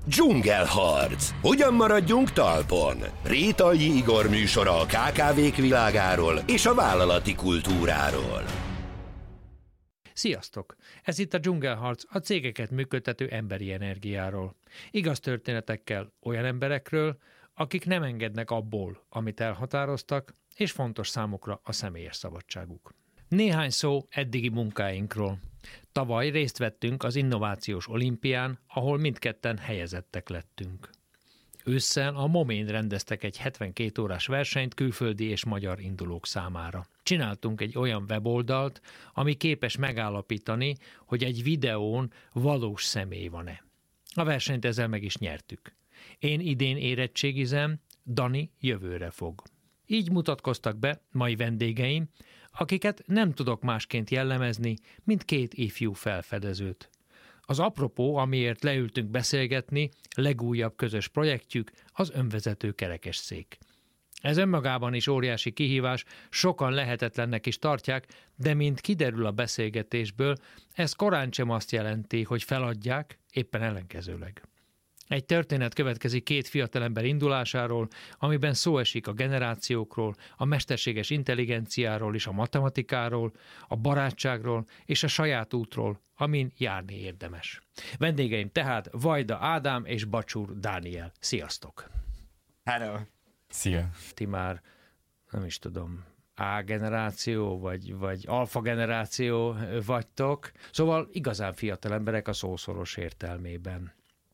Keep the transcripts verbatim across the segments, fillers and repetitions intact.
Dzsungelharc. Hogyan maradjunk talpon? Rétalyi Igor műsora a ká ká vék világáról és a vállalati kultúráról. Sziasztok! Ez itt a Dzsungelharc, a cégeket működtető emberi energiáról. Igaz történetekkel olyan emberekről, akik nem engednek abból, amit elhatároztak, és fontos számukra a személyes szabadságuk. Néhány szó eddigi munkáinkról. Tavaly részt vettünk az Innovációs Olimpián, ahol mindketten helyezettek lettünk. Ősszel a Momén rendeztek egy hetvenkét órás versenyt külföldi és magyar indulók számára. Csináltunk egy olyan weboldalt, ami képes megállapítani, hogy egy videón valós személy van-e. A versenyt ezzel meg is nyertük. Én idén érettségizem, Dani jövőre fog. Így mutatkoztak be mai vendégeim, akiket nem tudok másként jellemezni, mint két ifjú felfedezőt. Az apropó, amiért leültünk beszélgetni, legújabb közös projektjük az önvezető kerekesszék. Ez önmagában is óriási kihívás, sokan lehetetlennek is tartják, de mint kiderül a beszélgetésből, ez korán sem azt jelenti, hogy feladják, éppen ellenkezőleg. Egy történet következik két fiatalember indulásáról, amiben szó esik a generációkról, a mesterséges intelligenciáról és a matematikáról, a barátságról és a saját útról, amin járni érdemes. Vendégeim tehát Vajda Ádám és Bacsúr Dániel. Sziasztok! Hello! Szia! Ti már, nem is tudom, A generáció, vagy, vagy alfa generáció vagytok, szóval igazán fiatal emberek a szószoros értelmében.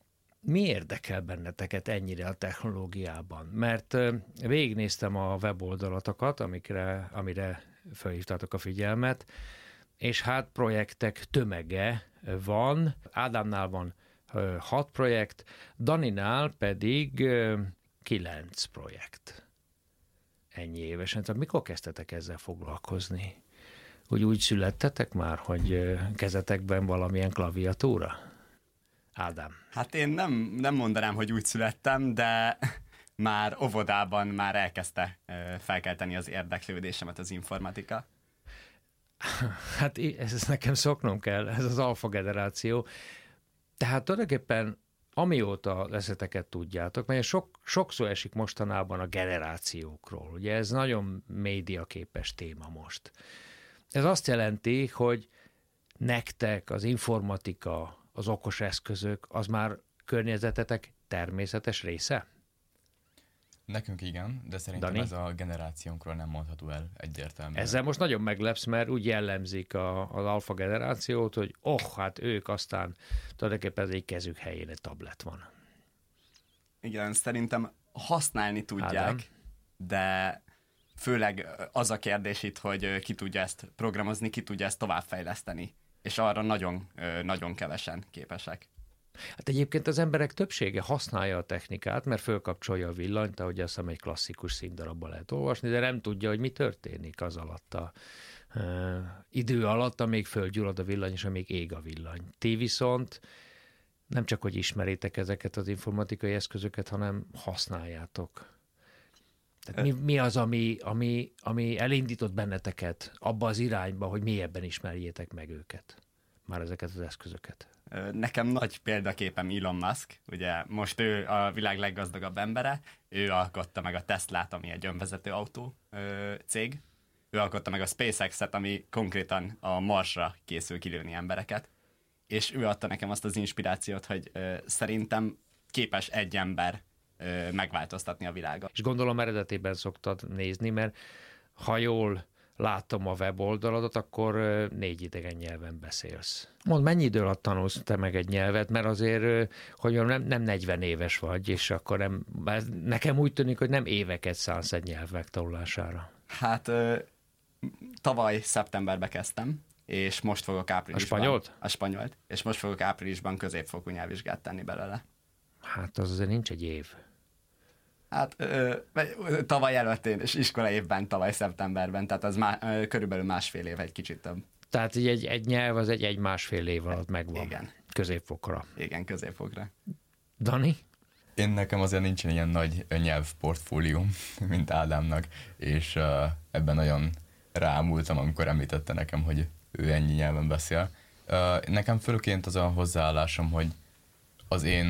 Mi érdekel benneteket ennyire a technológiában? Mert végignéztem a weboldalatokat, amikre, amire felhívtátok a figyelmet, és hát projektek tömege van. Ádámnál van hat projekt, Daninál pedig kilenc projekt. Ennyi évesen. Tehát mikor kezdtetek ezzel foglalkozni? Úgy úgy születtetek már, hogy kezetekben valamilyen klaviatúra? Ádám. Hát én nem, nem mondanám, hogy úgy születtem, de már óvodában már elkezdte felkelteni az érdeklődésemet az informatika. Hát ezt nekem szoknom kell, ez az alfa generáció. Tehát tulajdonképpen amióta eszeteket tudjátok, mert sok, sokszor esik mostanában a generációkról. Ugye ez nagyon médiaképes téma most. Ez azt jelenti, hogy nektek az informatika, az okos eszközök, az már környezetetek természetes része? Nekünk igen, de szerintem Dani? Ez a generációnkról nem mondható el egyértelműen. Ezzel most nagyon meglepsz, mert úgy jellemzik a, az alfa generációt, hogy oh, hát ők aztán tulajdonképpen egy kezük helyén egy tablet van. Igen, szerintem használni tudják, Ádám? De főleg az a kérdés itt, hogy ki tudja ezt programozni, ki tudja ezt továbbfejleszteni. És arra nagyon, nagyon kevesen képesek. Hát egyébként az emberek többsége használja a technikát, mert fölkapcsolja a villanyt, ahogy azt hiszem egy klasszikus színdarabban lehet olvasni, de nem tudja, hogy mi történik az alatt a uh, idő alatt, amíg fölgyullad a villany, és amíg ég a villany. Ti viszont nem csak, hogy ismeritek ezeket az informatikai eszközöket, hanem használjátok. Tehát mi, mi az, ami, ami, ami elindított benneteket abba az irányba, hogy mélyebben ismerjétek meg őket, már ezeket az eszközöket? Nekem nagy példaképem Elon Musk, ugye most ő a világ leggazdagabb embere, ő alkotta meg a Teslát, ami egy önvezető autó ö, cég, ő alkotta meg a SpaceX-et, ami konkrétan a Marsra készül kilőni embereket, és ő adta nekem azt az inspirációt, hogy ö, szerintem képes egy ember megváltoztatni a világot. És gondolom eredetében szoktad nézni, mert ha jól látom a weboldaladat, akkor négy idegen nyelven beszélsz. Mondd, mennyi idő alatt tanulsz te meg egy nyelvet, mert azért, hogy nem, nem negyven éves vagy, és akkor nem, nekem úgy tűnik, hogy nem éveket szánsz egy nyelv megtanulására. Hát tavaly szeptemberben kezdtem, és most fogok áprilisban... A spanyolt? A spanyolt. És most fogok áprilisban középfokú nyelvvizsgát tenni belőle. Hát az azért nincs egy év. Hát ö, tavaly előtt én, és iskola évben, tavaly szeptemberben, tehát az má, ö, körülbelül másfél év, egy kicsit több. Tehát egy, egy nyelv az egy, egy másfél év alatt megvan. Igen. Középfokra. Igen, középfokra. Dani? Én nekem azért nincsen ilyen nagy nyelvportfólióm, mint Ádámnak, és uh, ebben nagyon rámultam, amikor említette nekem, hogy ő ennyi nyelven beszél. Uh, nekem főként az a hozzáállásom, hogy az én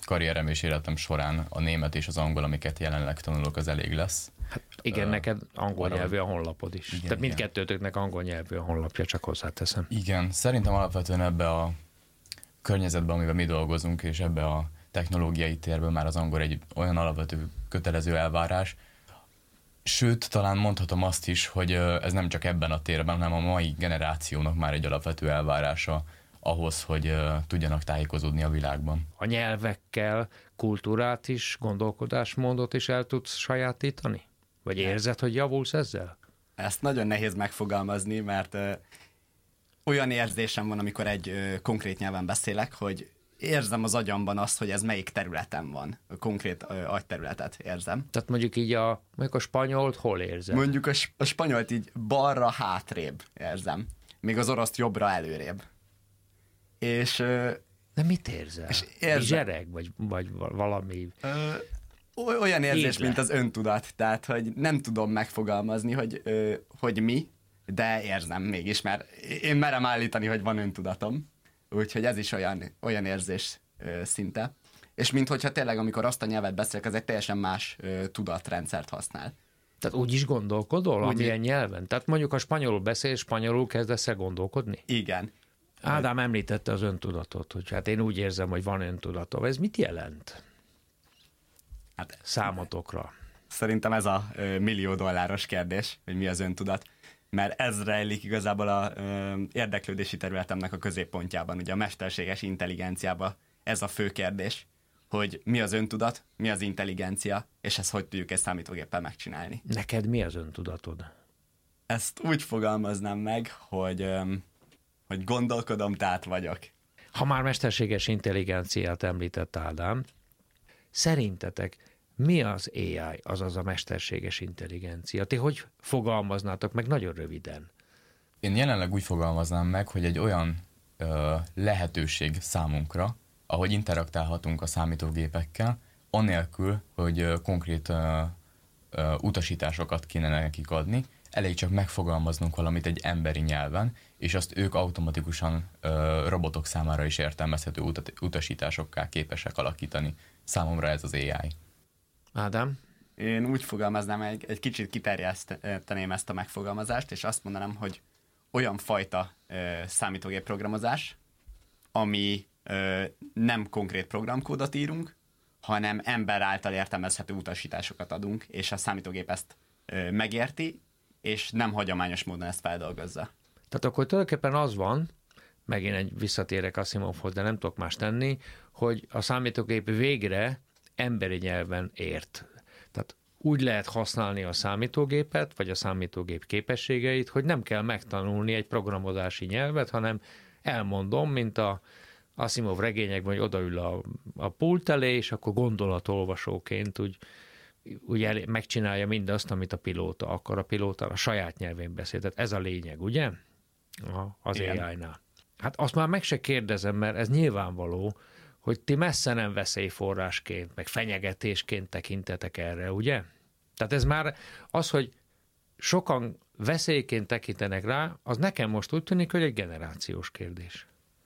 karrierem és életem során a német és az angol, amiket jelenleg tanulok, az elég lesz. Hát igen, uh, neked angol arra, nyelvű a honlapod is. Igen, Tehát mindkettőtöknek angol nyelvű a honlapja, csak hozzáteszem. Igen, szerintem alapvetően ebbe a környezetben, amiben mi dolgozunk, és ebbe a technológiai térből már az angol egy olyan alapvető kötelező elvárás. Sőt, talán mondhatom azt is, hogy ez nem csak ebben a térben, hanem a mai generációnak már egy alapvető elvárása ahhoz, hogy tudjanak tájékozódni a világban. A nyelvekkel kultúrát is, gondolkodásmódot is el tudsz sajátítani? Vagy érzed, hogy javulsz ezzel? Ezt nagyon nehéz megfogalmazni, mert ö, olyan érzésem van, amikor egy ö, konkrét nyelven beszélek, hogy érzem az agyamban azt, hogy ez melyik területen van. A konkrét ö, agyterületet érzem. Tehát mondjuk így a, mondjuk a spanyolt hol érzed? Mondjuk a, a spanyolt így balra hátrébb érzem, még az oroszt jobbra előrébb. És... Ö, De mit érzel? És zsereg, vagy, vagy valami... Ö, olyan érzés, Ézle. mint az öntudat. Tehát, hogy nem tudom megfogalmazni, hogy, ö, hogy mi, de érzem mégis, mert én merem állítani, hogy van öntudatom. Úgyhogy ez is olyan, olyan érzés ö, szinte. És minthogyha tényleg, amikor azt a nyelvet beszélek, ez egy teljesen más ö, tudatrendszert használ. Tehát úgy is gondolkodol, úgy amilyen nyelven? Tehát mondjuk a spanyolul beszél, spanyolul kezdesz el gondolkodni? Igen. Ádám említette az öntudatot, hogy hát én úgy érzem, hogy van öntudatom. Ez mit jelent? Hát számotokra. Szerintem ez a ö, millió dolláros kérdés, hogy mi az öntudat, mert ez rejlik igazából a ö, érdeklődési területemnek a középpontjában, ugye a mesterséges intelligenciában ez a fő kérdés, hogy mi az öntudat, mi az intelligencia, és ezt hogy tudjuk egy számítógéppel megcsinálni. Neked mi az öntudatod? Ezt úgy fogalmaznám meg, hogy, ö, hogy gondolkodom, tehát vagyok. Ha már mesterséges intelligenciát említett Ádám, szerintetek mi az á i, azaz a mesterséges intelligencia? Ti hogy fogalmaznátok meg nagyon röviden? Én jelenleg úgy fogalmaznám meg, hogy egy olyan ö, lehetőség számunkra, ahogy interaktálhatunk a számítógépekkel, anélkül, hogy ö, konkrét ö, ö, utasításokat kéne nekik adni, elég csak megfogalmaznunk valamit egy emberi nyelven, és azt ők automatikusan ö, robotok számára is értelmezhető utat, utasításokká képesek alakítani. Számomra ez az á i. Ádám? Én úgy fogalmaznám, egy, egy kicsit kiterjeszteném ezt a megfogalmazást, és azt mondanám, hogy olyan fajta ö, számítógép programozás, ami ö, nem konkrét programkódot írunk, hanem ember által értelmezhető utasításokat adunk, és a számítógép ezt ö, megérti, és nem hagyományos módon ezt feldolgozza. Tehát akkor tulajdonképpen az van, megint egy visszatérek Asimovhoz, de nem tudok más tenni, hogy a számítógép végre emberi nyelven ért. Tehát úgy lehet használni a számítógépet, vagy a számítógép képességeit, hogy nem kell megtanulni egy programozási nyelvet, hanem elmondom, mint a Asimov regényekben, hogy odaül a, a pult elé, és akkor gondolatolvasóként úgy, úgy el, megcsinálja mindazt, amit a pilóta akar. A pilóta a saját nyelvén beszél. Tehát ez a lényeg, ugye? Az á i-nál. Hát azt már meg se kérdezem, mert ez nyilvánvaló, hogy ti messze nem veszélyforrásként, meg fenyegetésként tekintetek erre, ugye? Tehát ez már az, hogy sokan veszélyként tekintenek rá, az nekem most úgy tűnik, hogy egy generációs kérdés.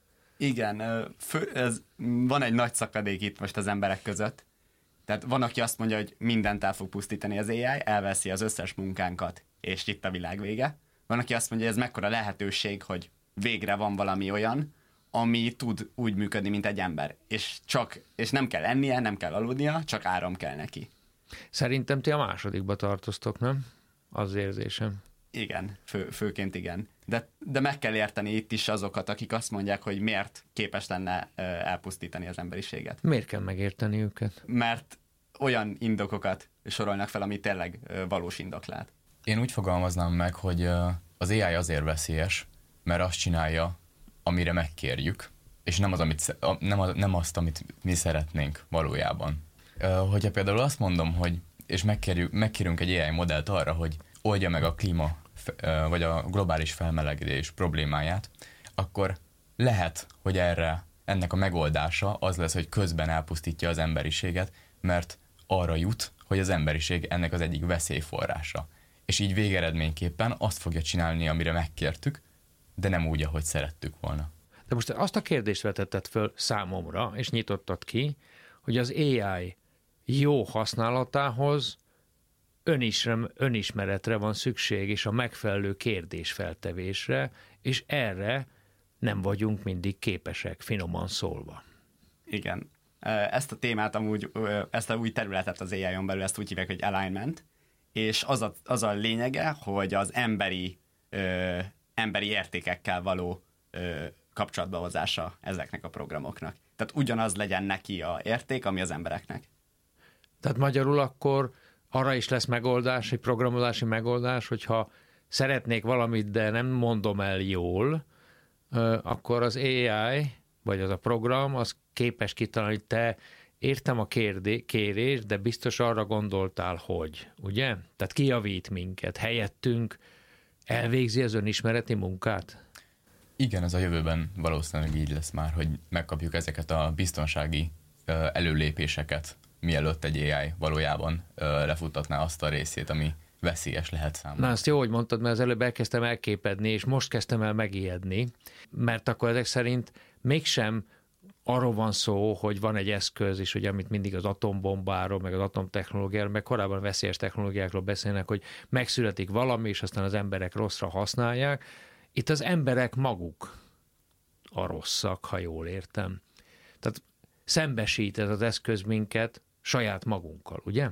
Igen, fő, ez, van egy nagy szakadék itt most az emberek között. Tehát van, aki azt mondja, hogy mindent el fog pusztítani az á i, elveszi az összes munkánkat, és itt a világ vége. Van, aki azt mondja, hogy ez mekkora lehetőség, hogy végre van valami olyan, ami tud úgy működni, mint egy ember. És, csak, és nem kell ennie, nem kell aludnia, csak áram kell neki. Szerintem ti a másodikba tartoztok, nem? Az érzésem. Igen, fő, főként igen. De, de meg kell érteni itt is azokat, akik azt mondják, hogy miért képes lenne elpusztítani az emberiséget. Miért kell megérteni őket? Mert olyan indokokat sorolnak fel, ami tényleg valós indoklát. Én úgy fogalmaznám meg, hogy az á i azért veszélyes, mert azt csinálja, amire megkérjük, és nem, az, amit, nem, az, nem azt, amit mi szeretnénk valójában. Hogyha például azt mondom, hogy és megkérjük, megkérünk egy á i modellt arra, hogy oldja meg a klíma vagy a globális felmelegedés problémáját, akkor lehet, hogy erre ennek a megoldása az lesz, hogy közben elpusztítja az emberiséget, mert arra jut, hogy az emberiség ennek az egyik veszélyforrása. És így végeredményképpen azt fogja csinálni, amire megkértük, de nem úgy, ahogy szerettük volna. De most azt a kérdést vetetted föl számomra, és nyitottad ki, hogy az á i jó használatához önismerem, önismeretre van szükség, és a megfelelő kérdésfeltevésre, és erre nem vagyunk mindig képesek, finoman szólva. Igen. Ezt a témát amúgy, ezt a új területet az á i-on belül, ezt úgy hívják, hogy alignment, és az a, az a lényege, hogy az emberi, ö, emberi értékekkel való ö, kapcsolatba hozása ezeknek a programoknak. Tehát ugyanaz legyen neki a érték, ami az embereknek. Tehát magyarul akkor arra is lesz megoldás, egy programozási megoldás, hogyha szeretnék valamit, de nem mondom el jól, akkor az á i, vagy az a program, az képes kitalálni, hogy te értem a kérdé, kérés, de biztos arra gondoltál, hogy, ugye? Tehát kijavít minket, helyettünk elvégzi az önismereti munkát? Igen, ez a jövőben valószínűleg így lesz már, hogy megkapjuk ezeket a biztonsági előlépéseket, mielőtt egy á i valójában lefuttatná azt a részét, ami veszélyes lehet számára. Na, azt jó, hogy mondtad, mert az előbb elkezdtem elképedni, és most kezdtem el megijedni, mert akkor ezek szerint mégsem arról van szó, hogy van egy eszköz is, hogy amit mindig az atombombáról, meg az atomtechnológiáról, meg korábban veszélyes technológiákról beszélnek, hogy megszületik valami, és aztán az emberek rosszra használják. Itt az emberek maguk a rosszak, ha jól értem. Tehát szembesít ez az eszköz minket saját magunkkal, ugye?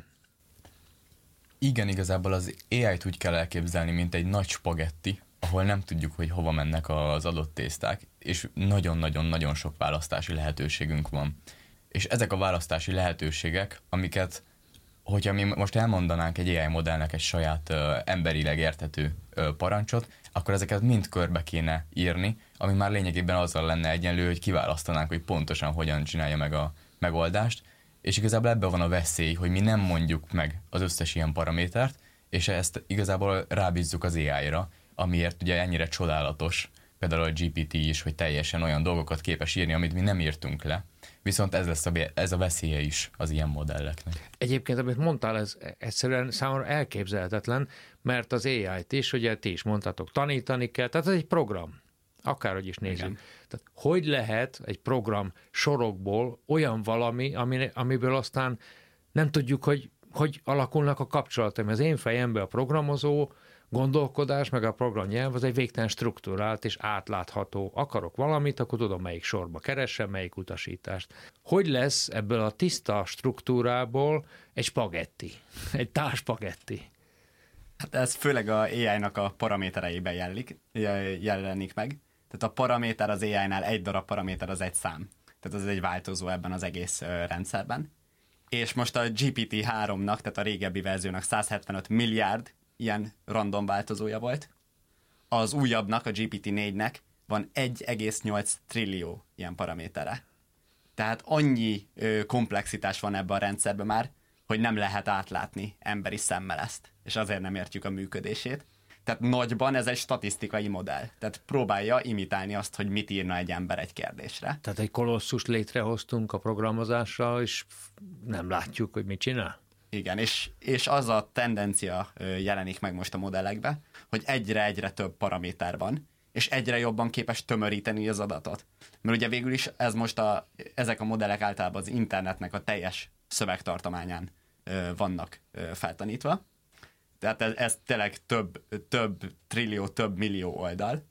Igen, igazából az á i-t úgy kell elképzelni, mint egy nagy spagetti, ahol nem tudjuk, hogy hova mennek az adott tészták, és nagyon-nagyon-nagyon sok választási lehetőségünk van. És ezek a választási lehetőségek, amiket, hogyha mi most elmondanánk egy á i modellnek egy saját uh, emberileg érthető uh, parancsot, akkor ezeket mind körbe kéne írni, ami már lényegében azzal lenne egyenlő, hogy kiválasztanánk, hogy pontosan hogyan csinálja meg a megoldást, és igazából ebben van a veszély, hogy mi nem mondjuk meg az összes ilyen paramétert, és ezt igazából rábízzuk az á i-ra, amiért ugye ennyire csodálatos, például a gé pé té is, hogy teljesen olyan dolgokat képes írni, amit mi nem írtunk le. Viszont ez lesz a, ez a veszélye is az ilyen modelleknek. Egyébként, amit mondtál, ez egyszerűen számomra elképzelhetetlen, mert az á i-t is, ugye ti is mondtátok, tanítani kell, tehát ez egy program, akárhogy is nézzük. Igen. Tehát hogy lehet egy program sorokból olyan valami, ami, amiből aztán nem tudjuk, hogy hogy alakulnak a kapcsolatok. Az én fejemben a programozó gondolkodás, meg a programnyelv az egy végtelen struktúrált és átlátható. Akarok valamit, akkor tudom, melyik sorba keresem, melyik utasítást. Hogy lesz ebből a tiszta struktúrából egy spagetti, egy társpagetti? Hát ez főleg a á i-nak a paramétereiben jellik, jelenik meg. Tehát a paraméter az á i-nál egy darab paraméter az egy szám. Tehát az egy változó ebben az egész rendszerben. És most a gé pé té háromnak, tehát a régebbi verziónak száz hetvenöt milliárd ilyen random változója volt. Az újabbnak, a gé pé té négynek van egy egész nyolc trillió ilyen paramétere. Tehát annyi ö, komplexitás van ebben a rendszerben már, hogy nem lehet átlátni emberi szemmel ezt, és azért nem értjük a működését. Tehát nagyban ez egy statisztikai modell. Tehát próbálja imitálni azt, hogy mit írna egy ember egy kérdésre. Tehát egy kolosszust létrehoztunk a programozásra, és nem látjuk, hogy mit csinál? Igen, és, és az a tendencia jelenik meg most a modellekbe, hogy egyre-egyre több paraméter van, és egyre jobban képes tömöríteni az adatot. Mert ugye végül is ez most a, ezek a modellek általában az internetnek a teljes szövegtartományán ö, vannak ö, feltanítva. Tehát ez, ez tényleg több, több trillió, több millió oldal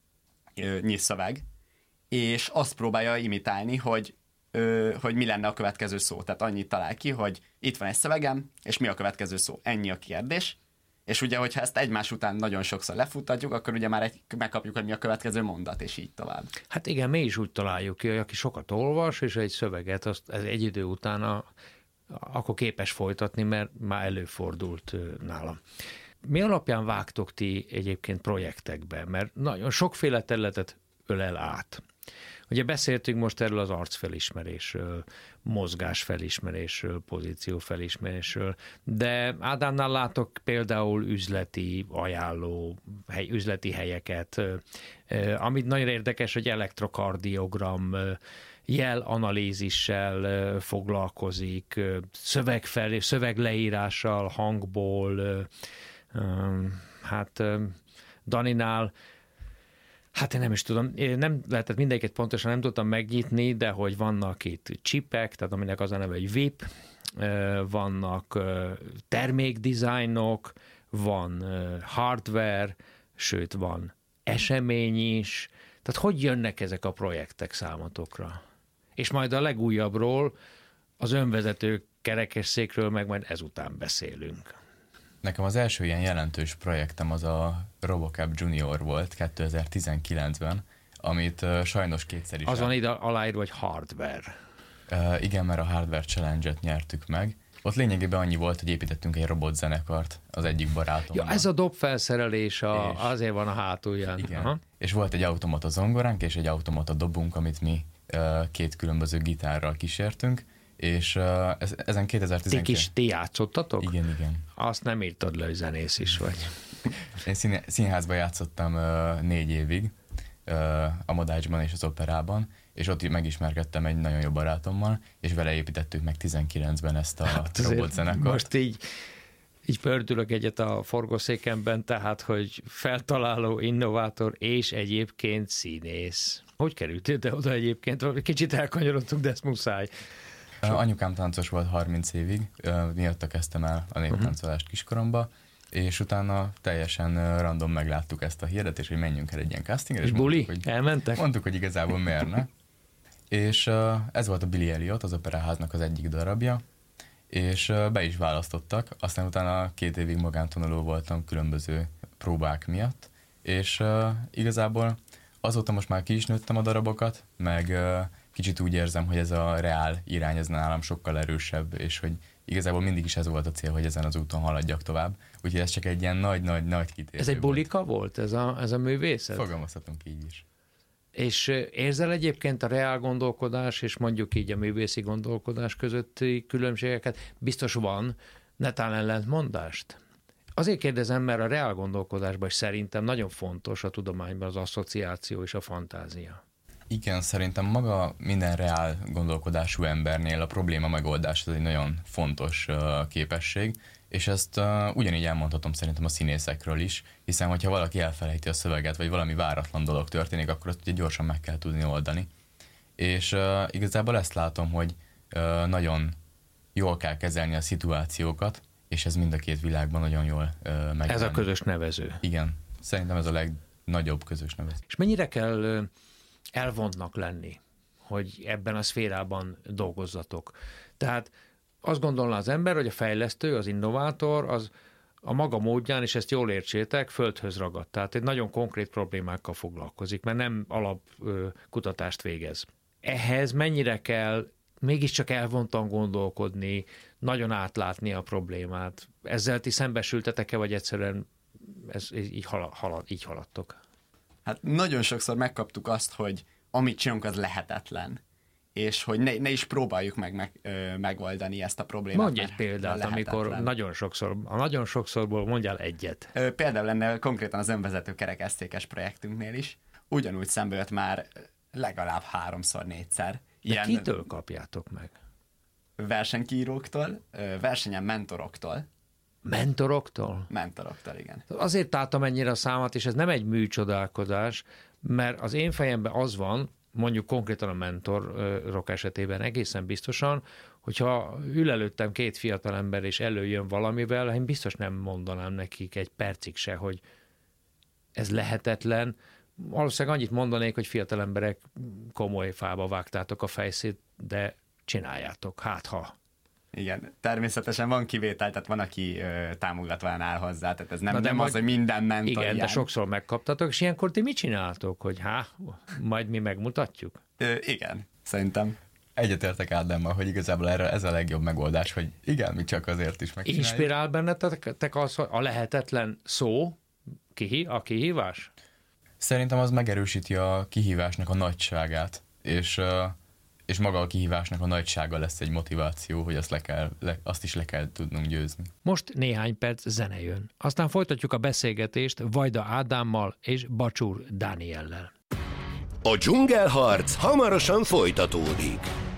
ö, nyi szöveg, és azt próbálja imitálni, hogy, ö, hogy mi lenne a következő szó. Tehát annyit talál ki, hogy itt van egy szövegem, és mi a következő szó. Ennyi a kérdés. És ugye, hogyha ezt egymás után nagyon sokszor lefuttatjuk, akkor ugye már egy, megkapjuk, hogy mi a következő mondat, és így tovább. Hát igen, mi is úgy találjuk ki, hogy aki sokat olvas, és egy szöveget, azt ez egy idő után a, akkor képes folytatni, mert már előfordult nálam. Mi alapján vágtok ti egyébként projektekbe? Mert nagyon sokféle területet ölel át. Ugye beszéltünk most erről az arcfelismerésről, mozgásfelismerésről, pozíciófelismerésről, de Ádámnál látok például üzleti ajánló, hely, üzleti helyeket, amit nagyon érdekes, hogy elektrokardiogram, jelanalízissel foglalkozik, szövegfelé, szövegleírással, hangból, hát Daninál Hát én nem is tudom, én nem lehetett mindegyiket pontosan nem tudtam megnyitni, de hogy vannak itt csipek, tehát aminek az a neve, hogy vé i pé, vannak termékdizájnok, van hardware, sőt van esemény is. Tehát hogy jönnek ezek a projektek számotokra? És majd a legújabbról, az önvezető kerekesszékről meg majd ezután beszélünk. Nekem az első ilyen jelentős projektem az a RoboCup Junior volt kétezer-tizenkilencben, amit uh, sajnos kétszer is... Az van ide aláírva, hogy hardware. Uh, igen, mert a Hardware Challenge-et nyertük meg. Ott lényegében annyi volt, hogy építettünk egy robotzenekart az egyik barátommal. Ja, ez a dobfelszerelés a, azért van a hátulján. Igen, Aha. És volt egy automata zongoránk és egy automata dobunk, amit mi uh, két különböző gitárral kísértünk, és uh, ez, ezen kétezer-tizenkilenc... Ti kis, ti játszottatok? Igen, igen. Azt nem írtad le, hogy zenész is vagy. Én szín, színházban játszottam uh, négy évig, uh, a Modácsban és az Operában, és ott megismerkedtem egy nagyon jó barátommal, és vele építettük meg tizenkilencben ezt a hát robotzenekart. Most így, így pördülök egyet a forgószékemben, tehát, hogy feltaláló, innovátor és egyébként színész. Hogy kerültél te oda egyébként? Kicsit elkanyarodtunk, de ez muszáj. Uh, anyukám táncos volt harminc évig, uh, miatta kezdtem el a néptáncolást kiskoromba, és utána teljesen uh, random megláttuk ezt a hirdetést, hogy menjünk el egy ilyen castingre. És, és buli? Mondtuk, hogy, elmentek? Mondtuk, hogy igazából miért ne. És uh, ez volt a Billy Elliot, az Operaháznak az egyik darabja, és uh, be is választottak, aztán utána két évig magántanuló voltam különböző próbák miatt, és uh, igazából azóta most már ki is nőttem a darabokat, meg uh, kicsit úgy érzem, hogy ez a reál irány, ez nálam sokkal erősebb, és hogy igazából mindig is ez volt a cél, hogy ezen az úton haladjak tovább. Úgyhogy ez csak egy ilyen nagy-nagy-nagy kitérő. Ez egy bulika volt, volt ez, a, ez a művészet? Fogalmazhatunk így is. És érzel egyébként a reál gondolkodás és mondjuk így a művészi gondolkodás közötti különbségeket? Biztos van, netán ellentmondást? Azért kérdezem, mert a reál gondolkodásban is szerintem nagyon fontos a tudományban az asszociáció és a fantázia. Igen, szerintem maga minden reál gondolkodású embernél a probléma megoldás az egy nagyon fontos uh, képesség, és ezt uh, ugyanígy elmondhatom szerintem a színészekről is, hiszen hogyha valaki elfelejti a szöveget, vagy valami váratlan dolog történik, akkor azt ugye gyorsan meg kell tudni oldani. És uh, igazából ezt látom, hogy uh, nagyon jól kell kezelni a szituációkat, és ez mind a két világban nagyon jól uh, megjelenik. Ez a közös nevező. Igen, szerintem ez a legnagyobb közös nevező. És mennyire kell uh, elvontnak lenni, hogy ebben a szférában dolgozzatok? Tehát azt gondolná az ember, hogy a fejlesztő, az innovátor, az a maga módján, és ezt jól értsétek, földhöz ragad. Tehát egy nagyon konkrét problémákkal foglalkozik, mert nem alapkutatást végez. Ehhez mennyire kell mégiscsak elvontan gondolkodni, nagyon átlátni a problémát? Ezzel ti szembesültetek-e, vagy egyszerűen ez, így, halad, így haladtok? Hát nagyon sokszor megkaptuk azt, hogy amit csinálunk, az lehetetlen. És hogy ne, ne is próbáljuk meg, meg ö, megoldani ezt a problémát. Mondj egy példát, amikor nagyon sokszor, a nagyon sokszorból mondjál egyet. Ö, például lenne konkrétan az önvezető kerekesszékes projektünknél is. Ugyanúgy szembe jött már legalább háromszor, négyszer. De ilyen kitől kapjátok meg? Versenykíróktól, versenyen mentoroktól. Mentoroktól? Mentoroktól, igen. Azért álltam ennyire a számat, és ez nem egy műcsodálkodás, mert az én fejemben az van, mondjuk konkrétan a mentorok esetében egészen biztosan, hogyha ül előttem két fiatalember, és előjön valamivel, én biztos nem mondanám nekik egy percig se, hogy ez lehetetlen. Valószínűleg annyit mondanék, hogy fiatalemberek, komoly fába vágtátok a fejszét, de csináljátok, hát ha. Igen, természetesen van kivétel, tehát van, aki ö, támogatván áll hozzá, tehát ez nem, nem majd, az, hogy minden mentor igen, ilyen. De sokszor megkaptatok, és ilyenkor ti mit csináltok, hogy há, majd mi megmutatjuk? Ö, igen, szerintem. Egyetértek Ádámmal, hogy igazából erre ez a legjobb megoldás, hogy igen, mi csak azért is megcsináljuk. Inspirál bennetek az, hogy a lehetetlen szó, kihi, a kihívás? Szerintem az megerősíti a kihívásnak a nagyságát, és, és maga a kihívásnak a nagysága lesz egy motiváció, hogy azt, le kell, le, azt is le kell tudnunk győzni. Most néhány perc zene jön. Aztán folytatjuk a beszélgetést Vajda Ádámmal és Bacsúr Dániellel. A dzsungelharc hamarosan folytatódik.